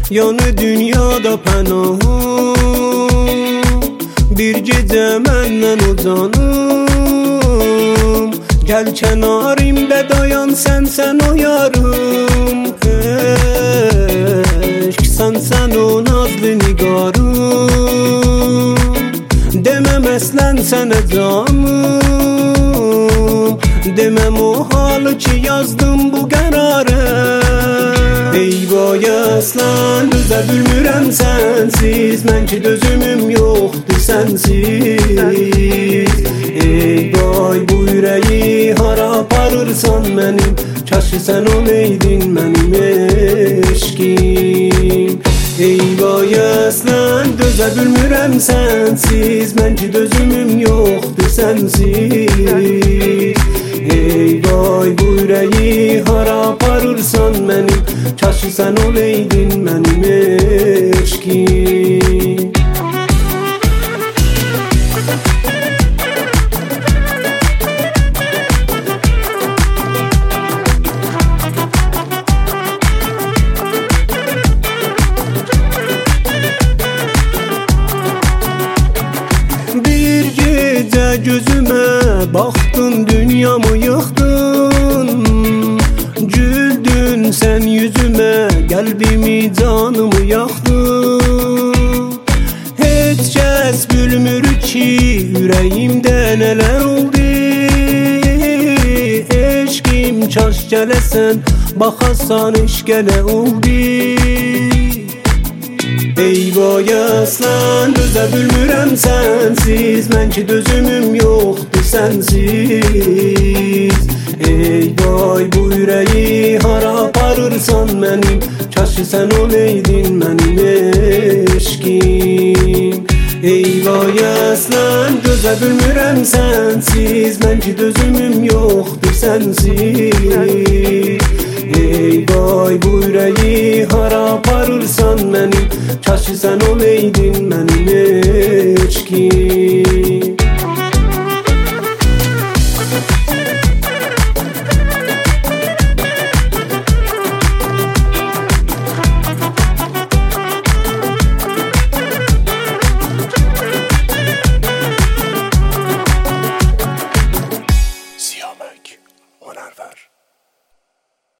yanı dünyada pənahım. Bir gecə məndən o canım, gəl kənarimdə dayan, sən o yarım. Eşq sən o nazlı nigarım, deməm əslən sənə canım, deməm o halı ki yazdım bu qərarə. Ey vay əslən dözə bilmirəm sənsiz, mən ki dözümüm yoxdur sənsiz. Ey vay bu ürəyi hara aparırsan mənim, kaş ki sən olaydın mənim eşkim. Ey vay əslən dözə bilmirəm sənsiz, mən ki dözümüm yoxdur sənsiz. Ey vay bu ürəyi hara aparırsan mənim, kaş ki sən olaydın mənim eşkim. Bir gecə gözümə baxdın, dünyamı yıxdın, güldün sən yüzümə, qəlbimi, canımı yaxdın. Heç kəs bilmir ki ürəyimdə nələr oldu, eşqim kaş gələsən, baxasan eşqə nə oldu. Ey vay əslən dözə bilmirəm sənsiz, mən ki dözümüm yoxdur sənsiz. Ey vay bu ürəyi hara aparırsan mənim, kaş ki sən olaydın mənim eşkim. Ey vay əslən dözə bilmirəm sənsiz, mən ki dözümüm yoxdur sənsiz. Ey vay bu ürəyi hara aparırsan mənim, kaş ki sən olaydın mənim eşkim.